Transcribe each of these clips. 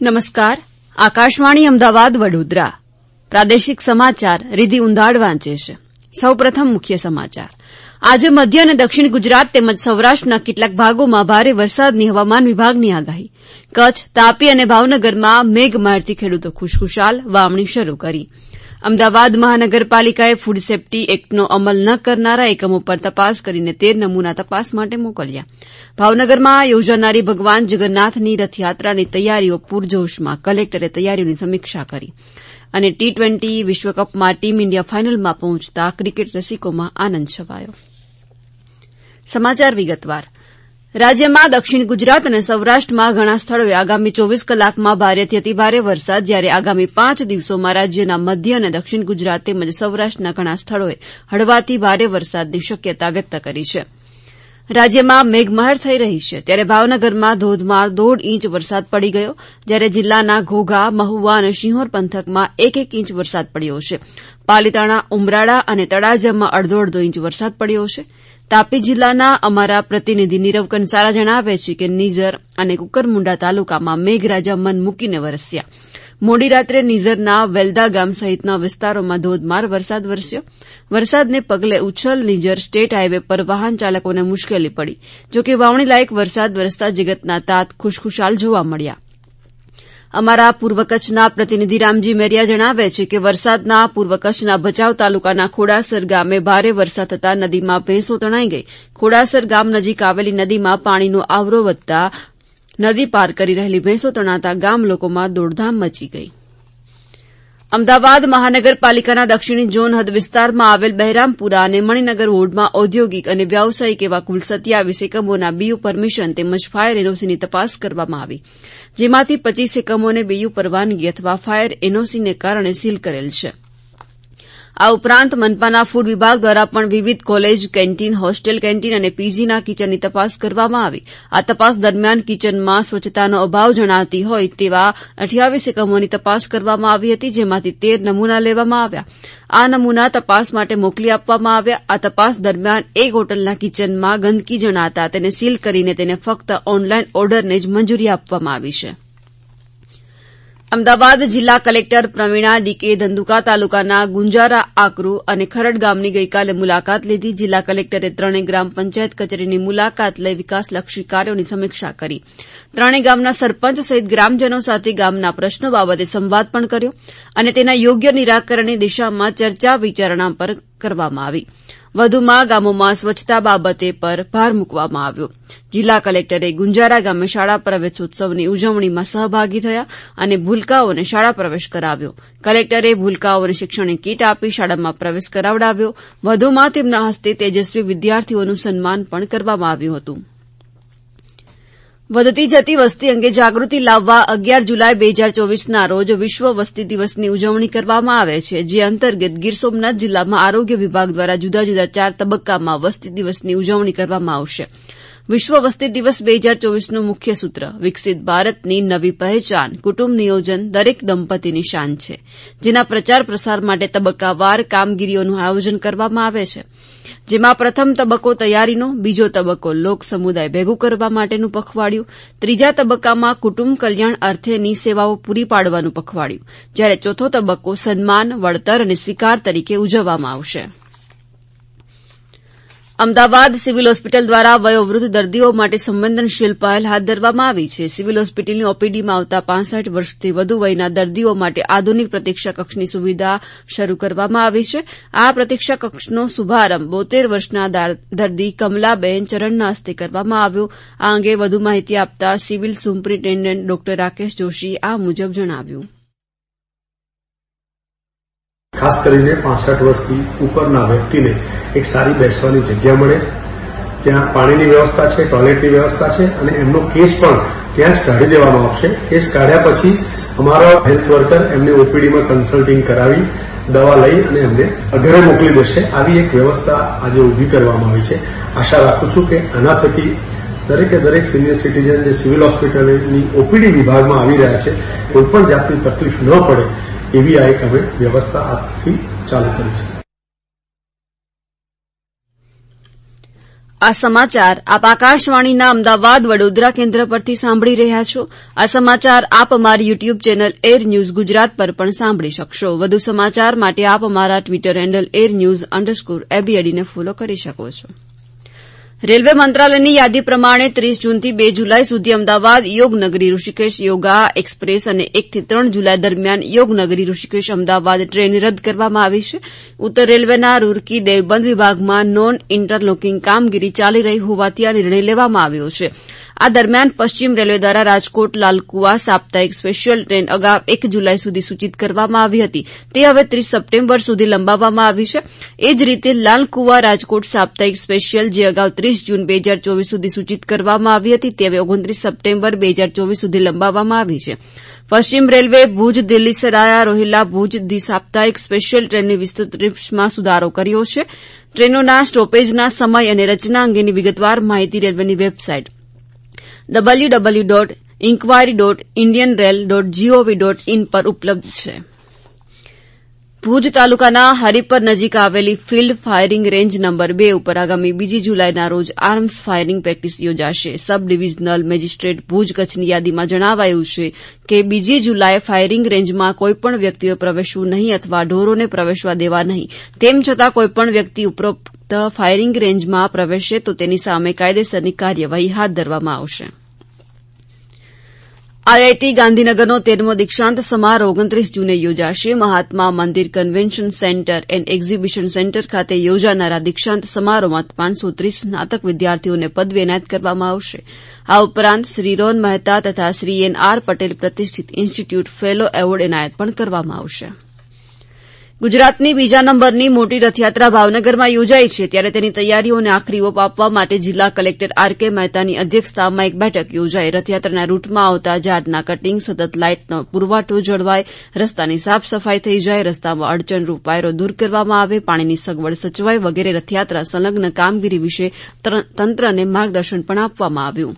નમસ્કાર. આકાશવાણી અમદાવાદ વડોદરા. પ્રાદેશિક સમાચાર રીધી ઉંધાડ વાંચે છે. સૌપ્રથમ મુખ્ય સમાચાર. આજે મધ્ય અને દક્ષિણ ગુજરાત તેમજ સૌરાષ્ટ્રના કેટલાક ભાગોમાં ભારે વરસાદની હવામાન વિભાગની આગાહી. કચ્છ, તાપી અને ભાવનગરમાં મેઘમહેરથી ખેડૂતો ખુશખુશાલ, વાવણી શરૂ કરી. અમદાવાદ મહાનગરપાલિકાએ ફૂડ સેફ્ટી એક્ટનો અમલ ન કરનારા એકમો પર તપાસ કરીને 13 નમૂના તપાસ માટે મોકલ્યા. ભાવનગરમાં યોજાનારી ભગવાન જગન્નાથની રથયાત્રાની તૈયારીઓ પૂરજોશમાં. કલેક્ટરે તૈયારીઓની સમીક્ષા કરી. અને T20 વિશ્વકપમાં ટીમ ઇન્ડિયા ફાઇનલમાં પહોંચતા ક્રિકેટ રસિકોમાં આનંદ છવાયો. સમાચાર વિગતવાર. રાજ્યમાં દક્ષિણ ગુજરાત અને સૌરાષ્ટ્રમાં ઘણા સ્થળોએ આગામી 24 કલાકમાં ભારેથી અતિભારે વરસાદ, જ્યારે આગામી 5 દિવસોમાં રાજ્યના મધ્ય અને દક્ષિણ ગુજરાત તેમજ સૌરાષ્ટ્રના ઘણા સ્થળોએ હળવાથી ભારે વરસાદની શક્યતા વ્યક્ત કરી છે. રાજ્યમાં મેઘમહેર થઈ રહી છે, ત્યારે ભાવનગરમાં ધોધમાર 1.5 ઇંચ વરસાદ પડી ગયો, જ્યારે જિલ્લાના ઘોઘા, મહુવા અને શિહોર પંથકમાં 1-1 ઇંચ વરસાદ પડ્યો છે. પાલીતાણા, ઉમરાળા અને તળાજામાં 1.5 ઇંચ વરસાદ પડ્યો છે. તાપી જિલ્લાના અમારા પ્રતિનિધિ નીરવ કંસારા જણાવે છે કે નીઝર અને કુકરમુંડા તાલુકામાં મેઘરાજા મન મૂકીને વરસ્યા. મોડી રાત્રે નીઝરના વેલદા ગામ સહિતના વિસ્તારોમાં ધોધમાર વરસાદ વરસ્યો. વરસાદને પગલે ઉચ્છલ નીઝર સ્ટેટ હાઇવે પર વાહન ચાલકોને મુશ્કેલી પડી. જોકે વાવણી લાયક વરસાદ વરસતા જગતના તાત ખુશખુશાલ જોવા મળ્યા. અમારા પૂર્વ કચ્છના પ્રતિનિધિ રામજી મેરિયા જણાવે છે કે વરસાદના પૂર્વ કચ્છના ભચાઉ તાલુકાના ખોડાસર ગામે ભારે વરસાદ થતાં નદીમાં ભેંસો તણાઈ ગઈ. ખોડાસર ગામ નજીક આવેલી નદીમાં પાણીનો આવરો વધતા નદી પાર કરી રહેલી ભેંસો તણાતા ગામ લોકોમાં દોડધામ મચી ગઈ. અમદાવાદ મહાનગરપાલિકાના દક્ષિણી ઝોન હદ વિસ્તારમાં આવેલ બહેરામપુરા અને મણિનગર વોર્ડમાં ઔદ્યોગિક અને વ્યાવસાયિક એવા કુલ 27 એકમોના બીયુ પરમિશન તેમજ ફાયર એનઓસીની તપાસ કરવામાં આવી, જેમાંથી 25 એકમોને બીયુ પરવાનગી અથવા ફાયર એનઓસીને કારણે સીલ કરેલ છે. આ ઉપરાંત મનપાના ફૂડ વિભાગ દ્વારા પણ વિવિધ કોલેજ કેન્ટીન, હોસ્ટેલ કેન્ટીન અને પીજીના કિચનની તપાસ કરવામાં આવી. આ તપાસ દરમિયાન કિચનમાં સ્વચ્છતાનો અભાવ જણાતી હોય તેવા 28 એકમોની તપાસ કરવામાં આવી હતી, જેમાંથી 13 નમૂના લેવામાં આવ્યા. આ નમૂના તપાસ માટે મોકલી આપવામાં આવ્યા. આ તપાસ દરમિયાન એક હોટલના કિચનમાં ગંદકી જણાતા તેને સીલ કરીને તેને ફક્ત ઓનલાઈન ઓર્ડરને જ મંજૂરી આપવામાં આવી છે. અમદાવાદ જિલ્લા કલેક્ટર પ્રવીણા ડી.કે. ધંધુકા તાલુકાના ગુંજારા, આકરુ અને ખરડ ગામની ગઈકાલે મુલાકાત લીધી. જિલ્લા કલેક્ટરે ત્રણેય ગ્રામ પંચાયત કચેરીની મુલાકાત લઈ વિકાસલક્ષી કાર્યોની સમીક્ષા કરી. ત્રણેય ગામના સરપંચ સહિત ગ્રામજનો સાથે ગામના પ્રશ્નો બાબતે સંવાદ પણ કર્યો અને તેના યોગ્ય નિરાકરણની દિશામાં ચર્ચા વિચારણા પર કરવામાં આવી. વધુમાં ગામોમાં સ્વચ્છતા બાબતે પર ભાર મૂકવામાં આવ્યો. જિલ્લા કલેક્ટરે ગુંજારા ગામે શાળા પ્રવેશોત્સવની ઉજવણીમાં સહભાગી થયા અને ભૂલકાઓને શાળા પ્રવેશ કરાવ્યો. કલેક્ટરે ભૂલકાઓને શિક્ષણની કીટ આપી શાળામાં પ્રવેશ કરાવડાવ્યો. વધુમાં તેમના હસ્તે તેજસ્વી વિદ્યાર્થીઓનું સન્માન પણ કરવામાં આવ્યું હતું. વધતી જતી વસ્તી અંગે જાગૃતિ લાવવા 11 જુલાઈ 2024ના રોજ વિશ્વ વસ્તી દિવસની ઉજવણી કરવામાં આવે છે, જે અંતર્ગત ગીર સોમનાથ જિલ્લામાં આરોગ્ય વિભાગ દ્વારા જુદા જુદા 4 તબક્કામાં વસ્તી દિવસની ઉજવણી કરવામાં આવશે. વિશ્વ વસ્તી દિવસ 2024નું મુખ્ય સૂત્ર વિકસિત ભારતની નવી પહેચાન, કુટુંબ નિયોજન દરેક દંપતીની શાન છે, જેના પ્રચાર પ્રસાર માટે તબક્કાવાર કામગીરીઓનું આયોજન કરવામાં આવે છે, જેમાં પ્રથમ તબક્કો તૈયારીનો, બીજો તબક્કો લોક સમુદાય ભેગું કરવા માટેનું પખવાડિયું, ત્રીજા તબક્કામાં કુટુંબ કલ્યાણ અર્થેની સેવાઓ પૂરી પાડવાનું પખવાડિયું, જ્યારે ચોથો તબક્કો સન્માન, વળતર અને સ્વીકાર તરીકે ઉજવવામાં આવશે. અમદાવાદ સિવિલ હોસ્પિટલ દ્વારા વયોવૃદ્ધ દર્દીઓ માટે સંવેદનશીલ પહેલ હાથ ધરવામાં આવી છે. સિવિલ હોસ્પિટલની ઓપીડીમાં આવતા 65 વર્ષથી વધુ વયના દર્દીઓ માટે આધુનિક પ્રતીક્ષા કક્ષની સુવિધા શરૂ કરવામાં આવી છે. આ પ્રતીક્ષા કક્ષનો શુભારંભ 72 વર્ષના દર્દી કમલાબેન ચરણના હસ્તે કરવામાં આવ્યો. આ અંગે વધુ માહિતી આપતા સિવિલ સુપ્રિન્ટેન્ડન્ટ ડોક્ટર રાકેશ જોશીએ આ મુજબ જણાવ્યું. ખાસ કરીને 65 વર્ષથી ઉપરના વ્યક્તિને એક સારી બેસવાની જગ્યા મળે, ત્યાં પાણીની વ્યવસ્થા છે, ટોયલેટની વ્યવસ્થા છે અને એમનો કેસ પણ ત્યાં જ કાઢી દેવામાં આવશે. કેસ કાઢ્યા પછી અમારો હેલ્થ વર્કર એમને ઓપીડીમાં કન્સલ્ટિંગ કરાવી દવા લઈ અને એમને ઘરે મોકલી દેશે. આવી એક વ્યવસ્થા આજે ઊભી કરવામાં આવી છે. આશા રાખું છું કે આના થકી દરેક સિનિયર સિટીઝન જે સિવિલ હોસ્પિટલની ઓપીડી વિભાગમાં આવી રહ્યા છે કોઈપણ જાતની તકલીફ ન પડે એવી આ એક અમે વ્યવસ્થા આજથી ચાલુ કરી છે. આ સમાચાર આપ આકાશવાણીના અમદાવાદ વડોદરા કેન્દ્ર પરથી સાંભળી રહ્યા છો. આ સમાચાર આપ અમારી YouTube channel Air News Gujarat પર પણ સાંભળી શકશો. વધુ સમાચાર માટે આપ અમારા ટ્વિટર હેન્ડલ airnews_abd ને ફોલો કરી શકો છો. રેલવે મંત્રાલયની યાદી પ્રમાણે 30 જૂનથી 2 જુલાઈ સુધી અમદાવાદ યોગનગરી ઋષિકેશ યોગા એક્સપ્રેસ અને 1 થી 3 જુલાઈ દરમિયાન યોગનગરી ઋષિકેશ અમદાવાદ ટ્રેન રદ કરવામાં આવી છે. ઉત્તર રેલવેના રૂરકી દેવબંધ વિભાગમાં નોન ઇન્ટરલોકિંગ કામગીરી ચાલી રહી હોવાથી આ નિર્ણય લેવામાં આવ્યો છે. આ દરમિયાન પશ્ચિમ રેલવે દ્વારા રાજકોટ લાલકુવા સાપ્તાહિક સ્પેશિયલ ટ્રેન અગાઉ 1 જુલાઈ સુધી સૂચિત કરવામાં આવી હતી. તે હવે 30 સપ્ટેમ્બર સુધી લંબાવવામાં આવી છે. એ જ રીતે લાલકુવા રાજકોટ સાપ્તાહિક સ્પેશિયલ જે અગાઉ 30 જૂન 2024 સુધી સૂચિત કરવામાં આવી હતી તે હવે 29 સપ્ટેમ્બર 2024 સુધી લંબાવવામાં આવી છે. પશ્ચિમ રેલવે ભુજ દિલ્હી સરાયા રોહિલ્લા ભુજ સાપ્તાહિક સ્પેશિયલ ટ્રેનની વિસ્તૃત ટ્રીપ્સમાં સુધારો કર્યો છે. ટ્રેનોના સ્ટોપેજના સમય અને રચના અંગેની વિગતવાર માહિતી રેલવેની વેબસાઇટ www.inquiry.indianrail.gov.in પર ઉપલબ્ધ છે. ભુજ તાલુકાના હરિપર નજીક આવેલી ફિલ્ડ ફાયરિંગ રેન્જ નંબર 2 ઉપર આગામી 2 જુલાઈના રોજ આર્મ્સ ફાયરિંગ પ્રેક્ટિસ યોજાશે. સબ ડિવિઝનલ મેજિસ્ટ્રેટ ભુજ કચ્છની યાદીમાં જણાવાયું છે કે 2 જુલાઈએ ફાયરિંગ રેન્જમાં કોઈપણ વ્યક્તિઓ પ્રવેશવું નહીં અથવા ઢોરોને પ્રવેશવા દેવા નહીં. તેમ છતાં કોઈપણ વ્યક્તિ ઉપરોક્ત ફાયરિંગ રેન્જમાં પ્રવેશે તો તેની સામે કાયદેસરની કાર્યવાહી હાથ ધરવામાં આવશે. આઈઆઈટી ગાંધીનગરનો 13મો દીક્ષાંત સમારોહ 29 જૂને યોજાશે. Mahatma Mandir convention centre and exhibition centre ખાતે યોજાનારા દીક્ષાંત સમારોહમાં 530 સ્નાતક વિદ્યાર્થીઓને પદવી એનાયત કરવામાં આવશે. આ ઉપરાંત શ્રી રોન મહેતા તથા શ્રી એન.આર. પટેલ પ્રતિષ્ઠિત ઇન્સ્ટિટ્યૂટ ફેલો એવોર્ડ એનાયત પણ કરવામાં આવશે. ગુજરાતની બીજા નંબરની મોટી રથયાત્રા ભાવનગરમાં યોજાઈ છે ત્યારે તેની તૈયારીઓને આખરી ઓપ આપવા માટે જિલ્લા કલેક્ટર આર.કે. મહેતાની અધ્યક્ષતામાં એક બેઠક યોજાઈ. રથયાત્રાના રૂટમાં આવતા ઝાડના કટીંગ, સતત લાઇટનો પુરવઠો જળવાય, રસ્તાની સાફ સફાઈ થઈ જાય, રસ્તામાં અડચણરૂપ વાયરો દૂર કરવામાં આવે, પાણીની સગવડ સચવાય વગેરે રથયાત્રા સંલગ્ન કામગીરી વિશે તંત્રને માર્ગદર્શન પણ આપવામાં આવ્યું.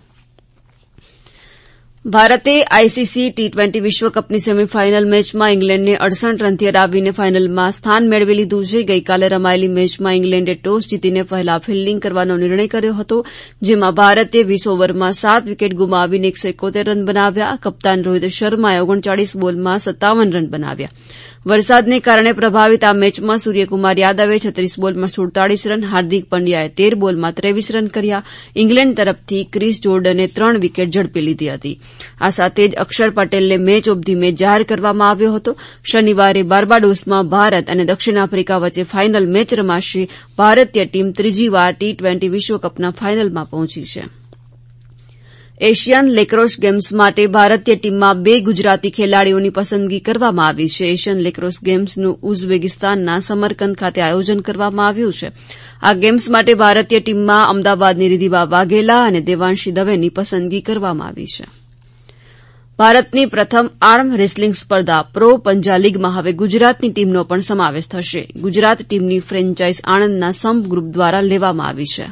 ભારતે આઈસીસી ટી20 વિશ્વકપની સેમીફાઇનલ મેચમાં ઇંગ્લેન્ડને 68 રનથી હરાવીને ફાઇનલમાં સ્થાન મેળવી લીધું છે. ગઈકાલે રમાયેલી મેચમાં ઇંગ્લેન્ડે ટોસ જીતીને પહેલા ફિલ્ડિંગ કરવાનો નિર્ણય કર્યો હતો, જેમાં ભારતે 20 ઓવરમાં 7 વિકેટ ગુમાવીને 171 રન બનાવ્યા. કપ્તાન રોહિત શર્માએ 39 બોલમાં 57 રન બનાવ્યા. વરસાદને કારણે પ્રભાવિત આ મેચમાં સૂર્યકુમાર યાદવે 36 બોલમાં 47 રન, હાર્દિક પંડ્યાએ 13 બોલમાં 23 રન કર્યા. ઇંગ્લેન્ડ તરફથી ક્રિસ જોર્ડને 3 વિકેટ ઝડપી લીધી હતી. આ સાથે જ અક્ષર પટેલને મેચ ઓફ ધી મેચ જાહેર કરવામાં આવ્યો હતો. શનિવારે બાર્બાડોસમાં ભારત અને દક્ષિણ આફ્રિકા વચ્ચે ફાઇનલ મેચ રમાશે. ભારતીય ટીમ ત્રીજી વાર ટી20 વિશ્વકપના ફાઇનલમાં પહોંચી છે. એશિયન લેક્રોસ ગેમ્સ માટે ભારતીય ટીમમાં 2 ગુજરાતી ખેલાડીઓની પસંદગી કરવામાં આવી છે. એશિયન લેક્રોસ ગેમ્સનું ઉઝબેકિસ્તાનના સમરકંદ ખાતે આયોજન કરવામાં આવ્યું છે. આ ગેમ્સ માટે ભારતીય ટીમમાં અમદાવાદની રિધિબા વાઘેલા અને દેવાંશી દવેની પસંદગી કરવામાં આવી છે. ભારતની પ્રથમ આર્મ રેસલિંગ સ્પર્ધા પ્રો પંજા લીગમાં હવે ગુજરાતની ટીમનો પણ સમાવેશ થશે. ગુજરાત ટીમની ફ્રેન્ચાઇઝ આણંદના સંપ ગ્રુપ દ્વારા લેવામાં આવી છે.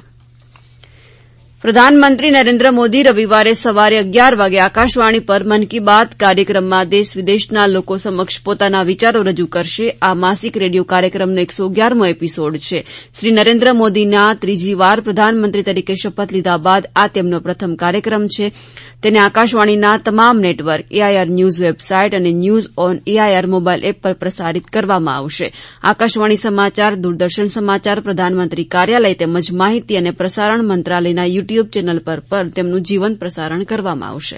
પ્રધાનમંત્રી નરેન્દ્ર મોદી રવિવારે સવારે 11 વાગે આકાશવાણી પર મન કી બાત કાર્યક્રમમાં દેશ વિદેશના લોકો સમક્ષ પોતાના વિચારો રજૂ કરશે. આ માસિક રેડિયો કાર્યક્રમનો 111મો એપિસોડ છે. શ્રી નરેન્દ્ર મોદીના ત્રીજી વાર પ્રધાનમંત્રી તરીકે શપથ લીધા બાદ આ તેમનો પ્રથમ કાર્યક્રમ છે. તેને આકાશવાણીના તમામ નેટવર્ક, એઆઈઆર ન્યૂઝ વેબસાઇટ અને news on AIR mobile app પર પ્રસારિત કરવામાં આવશે. આકાશવાણી સમાચાર, દૂરદર્શન સમાચાર, પ્રધાનમંત્રી કાર્યાલય તેમજ માહિતી અને પ્રસારણ મંત્રાલયના યુટ્યુબ ચેનલ પર તેમનું જીવંત પ્રસારણ કરવામાં આવશે.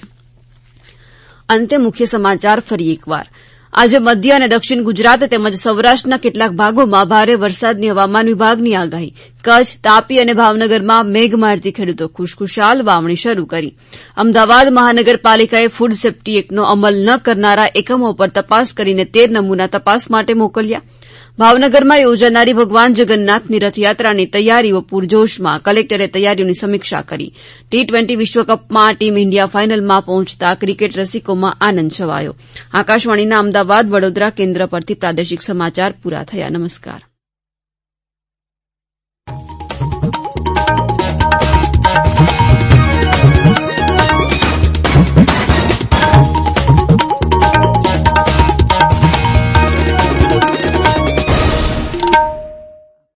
અંતે મુખ્ય સમાચાર ફરી એકવાર. આજે મધ્ય અને દક્ષિણ ગુજરાત તેમજ સૌરાષ્ટ્રના કેટલાક ભાગોમાં ભારે વરસાદની હવામાન વિભાગની આગાહી. કચ્છ, તાપી અને ભાવનગરમાં મેઘમહેરથી ખેડૂતો ખુશખુશાલ વાવણી શરૂ કરી. અમદાવાદ મહાનગરપાલિકાએ ફૂડ સેફ્ટી એક્ટનો અમલ ન કરનારા એકમો પર તપાસ કરીને 13 નમૂના તપાસ માટે મોકલ્યા. ભાવનગરમાં યોજાનારી ભગવાન જગન્નાથની રથયાત્રાની તૈયારીઓ પૂરજોશમાં. કલેક્ટરે તૈયારીઓની સમીક્ષા કરી. ટી20 વિશ્વકપમાં ટીમ ઇન્ડિયા ફાઇનલમાં પહોંચતા ક્રિકેટ રસિકોમાં આનંદ છવાયો. આકાશવાણીના અમદાવાદ વડોદરા કેન્દ્ર પરથી પ્રાદેશિક સમાચાર પૂરા થયા. નમસ્કાર.